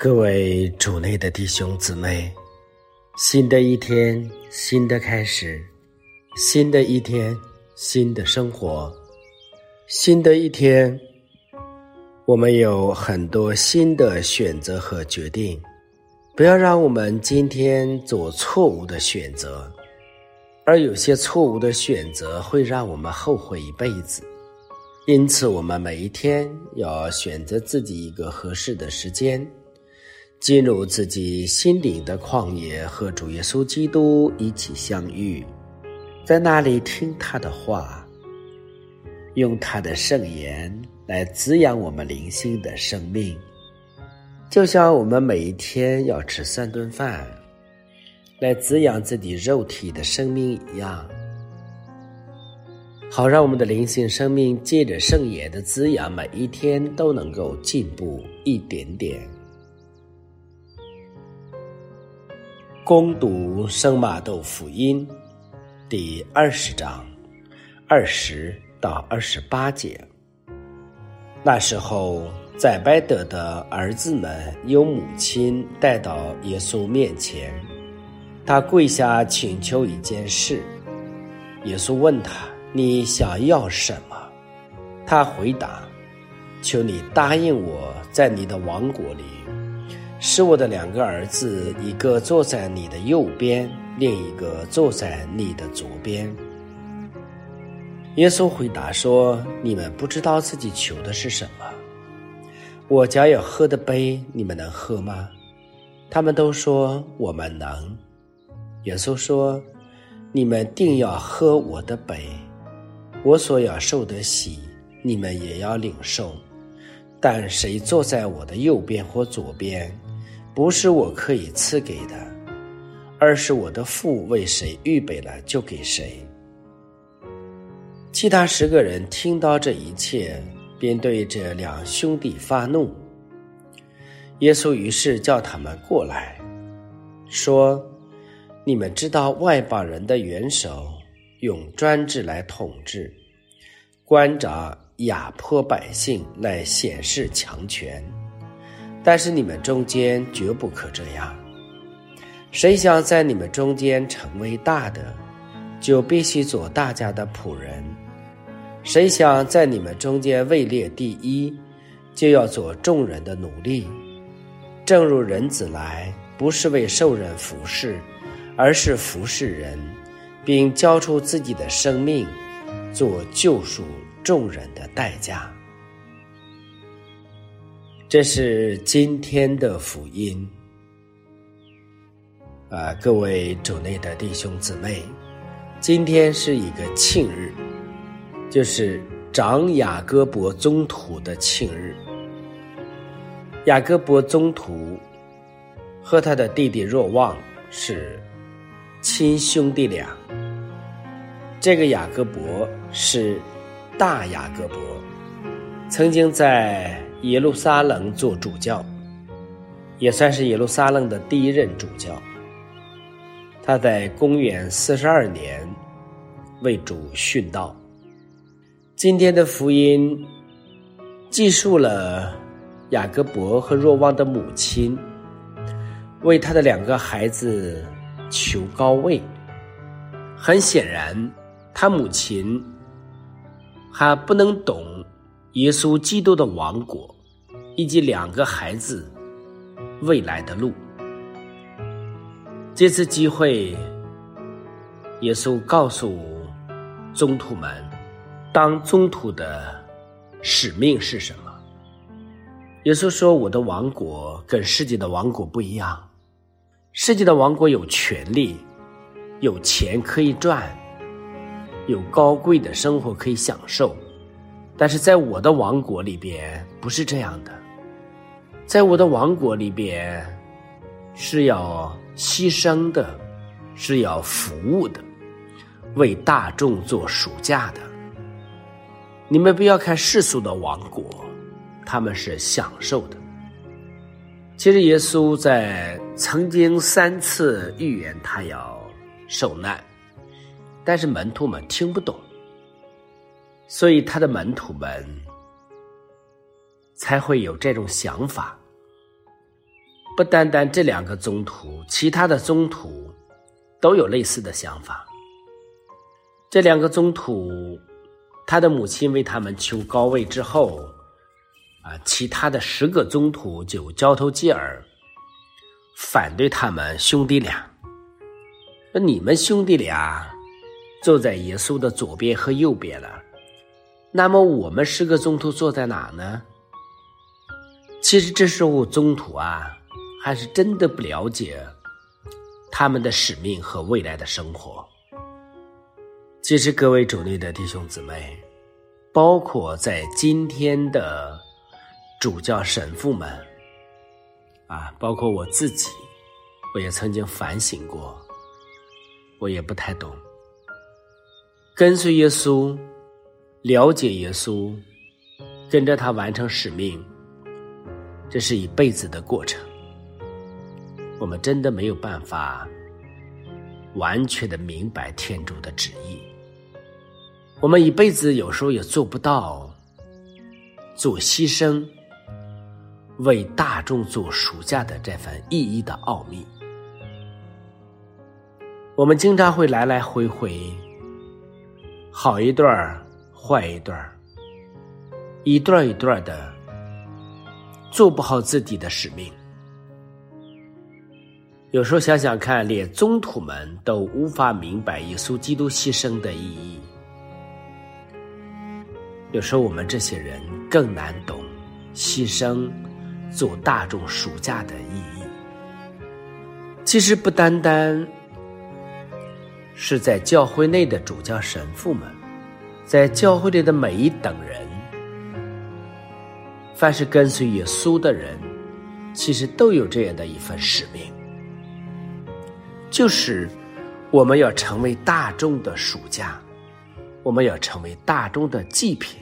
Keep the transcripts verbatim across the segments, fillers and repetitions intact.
各位主内的弟兄姊妹，新的一天，新的开始，新的一天，新的生活，新的一天，我们有很多新的选择和决定，不要让我们今天做错误的选择，而有些错误的选择会让我们后悔一辈子。因此我们每一天要选择自己一个合适的时间，进入自己心灵的旷野，和主耶稣基督一起相遇，在那里听他的话，用他的圣言来滋养我们灵性的生命。就像我们每一天要吃三顿饭来滋养自己肉体的生命一样，好让我们的灵性生命借着圣言的滋养，每一天都能够进步一点点。攻读圣马窦福音第二十章二十到二十八节。那时候，载伯德的儿子们由母亲带到耶稣面前，他跪下请求一件事。耶稣问他，你想要什么？他回答，求你答应我，在你的王国里，使我的两个儿子，一个坐在你的右边，另一个坐在你的左边。耶稣回答说，你们不知道自己求的是什么。我将要喝的杯，你们能喝吗？他们都说，我们能。耶稣说，你们定要喝我的杯，我所要受的喜，你们也要领受。但谁坐在我的右边或左边，不是我可以赐给的，而是我的父为谁预备了，就给谁。其他十个人听到这一切，便对这两兄弟发怒。耶稣于是叫他们过来，说，你们知道外邦人的元首用专制来统治，关照压迫百姓来显示强权，但是你们中间绝不可这样。谁想在你们中间成为大的，就必须做大家的仆人；谁想在你们中间位列第一，就要做众人的奴隶。正如人子来，不是为受人服侍，而是服侍人，并交出自己的生命，做救赎众人的代价。这是今天的福音。啊，各位主内的弟兄姊妹，今天是一个庆日，就是长雅各伯宗徒的庆日。雅各伯宗徒和他的弟弟若望是亲兄弟俩。这个雅各伯是大雅各伯，曾经在耶路撒冷做主教，也算是耶路撒冷的第一任主教。他在公元四十二年为主殉道。今天的福音记述了雅各伯和若望的母亲为他的两个孩子求高位。很显然，他母亲还不能懂耶稣基督的王国以及两个孩子未来的路。这次机会，耶稣告诉宗徒们，当宗徒的使命是什么。耶稣说，我的王国跟世界的王国不一样。世界的王国有权利，有钱可以赚，有高贵的生活可以享受，但是在我的王国里边不是这样的。在我的王国里边是要牺牲的，是要服务的，为大众做赎价的。你们不要看世俗的王国，他们是享受的。其实耶稣在曾经三次预言他要受难，但是门徒们听不懂，所以他的门徒们才会有这种想法。 不单单这两个宗徒，其他的宗徒都有类似的想法。这两个宗徒，他的母亲为他们求高位之后，啊，其他的十个宗徒就交头接耳，反对他们兄弟俩。那你们兄弟俩坐在耶稣的左边和右边了，那么我们十个宗徒坐在哪呢？其实这时候宗徒啊，还是真的不了解他们的使命和未来的生活。其实各位主内的弟兄姊妹，包括在今天的主教神父们啊，包括我自己，我也曾经反省过，我也不太懂。跟随耶稣，了解耶稣，跟着他完成使命，这是一辈子的过程。我们真的没有办法完全的明白天主的旨意，我们一辈子有时候也做不到做牺牲，为大众做赎价的这份意义的奥秘。我们经常会来来回回，好一段坏一段，一段一段的做不好自己的使命。有时候想想看，连宗徒们都无法明白耶稣基督牺牲的意义，有时候我们这些人更难懂牺牲做大众赎价的意义。其实不单单是在教会内的主教神父们，在教会里的每一等人，凡是跟随耶稣的人，其实都有这样的一份使命，就是我们要成为大众的赎价，我们要成为大众的祭品。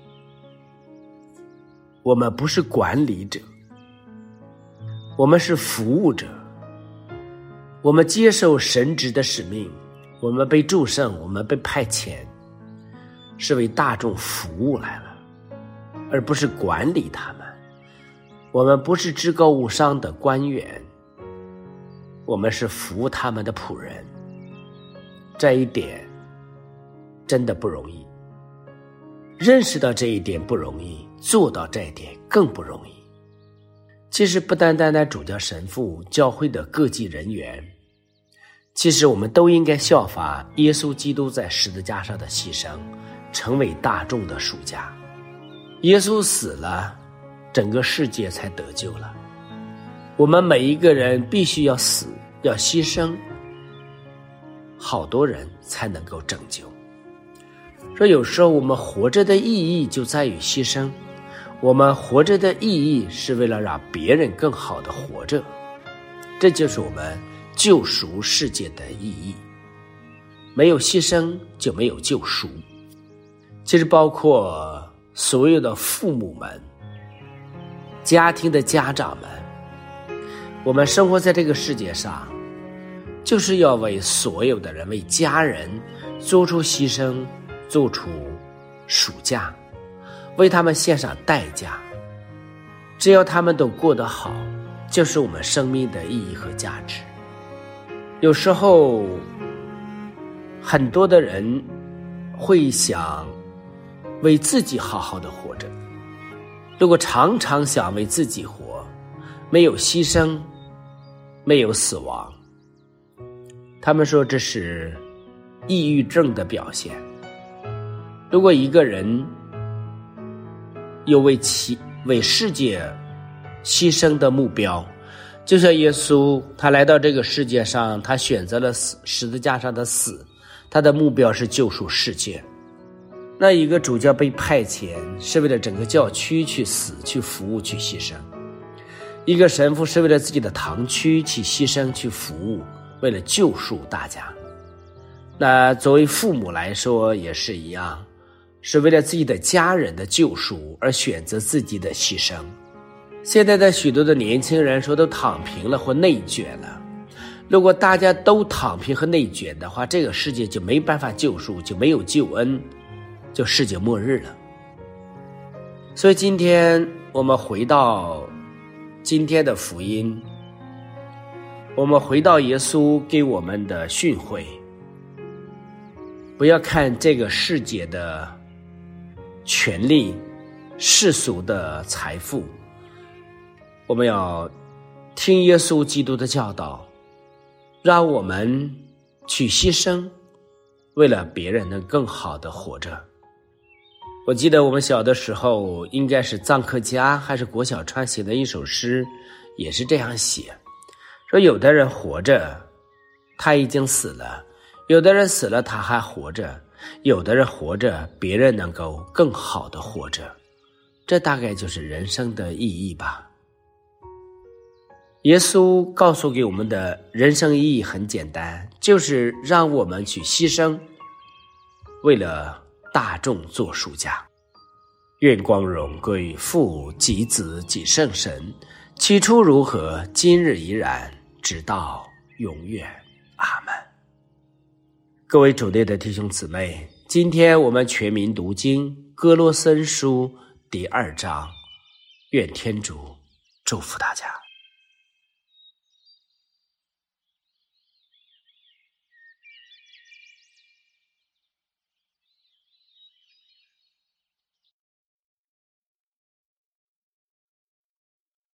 我们不是管理者，我们是服务者。我们接受神职的使命，我们被祝圣，我们被派遣，是为大众服务来了，而不是管理他们。我们不是至高无上的官员，我们是服务他们的仆人。这一点真的不容易，认识到这一点不容易，做到这一点更不容易。其实不单单的主教神父，教会的各级人员，其实我们都应该效法耶稣基督在十字架上的牺牲，成为大众的赎价。耶稣死了，整个世界才得救了。我们每一个人必须要死，要牺牲，好多人才能够拯救。说有时候我们活着的意义就在于牺牲，我们活着的意义是为了让别人更好的活着，这就是我们救赎世界的意义。没有牺牲就没有救赎。其实包括所有的父母们，家庭的家长们，我们生活在这个世界上，就是要为所有的人，为家人做出牺牲，做出赎价，为他们献上代价。只要他们都过得好，就是我们生命的意义和价值。有时候很多的人会想为自己好好的活着，如果常常想为自己活，没有牺牲，没有死亡，他们说这是抑郁症的表现。如果一个人有为其为世界牺牲的目标，就像耶稣他来到这个世界上，他选择了死，十字架上的死，他的目标是救赎世界。那一个主教被派遣是为了整个教区去死，去服务，去牺牲。一个神父是为了自己的堂区去牺牲，去服务，为了救赎大家。那作为父母来说也是一样，是为了自己的家人的救赎而选择自己的牺牲。现在的许多的年轻人说都躺平了或内卷了，如果大家都躺平和内卷的话，这个世界就没办法救赎，就没有救恩，就世界末日了。所以今天我们回到今天的福音， 我们回到耶稣给我们的训诲，不要看这个世界的权利、世俗的财富，我们要听耶稣基督的教导，让我们去牺牲，为了别人能更好的活着。我记得我们小的时候，应该是臧克家还是郭小川写的一首诗，也是这样写，说有的人活着他已经死了，有的人死了他还活着，有的人活着别人能够更好的活着。这大概就是人生的意义吧。耶稣告诉给我们的人生意义很简单，就是让我们去牺牲，为了大众做赎价。愿光荣归父及子及圣神，起初如何，今日依然，直到永远。阿们。各位主内的弟兄姊妹，今天我们全民读经哥罗森书第二章，愿天主祝福大家。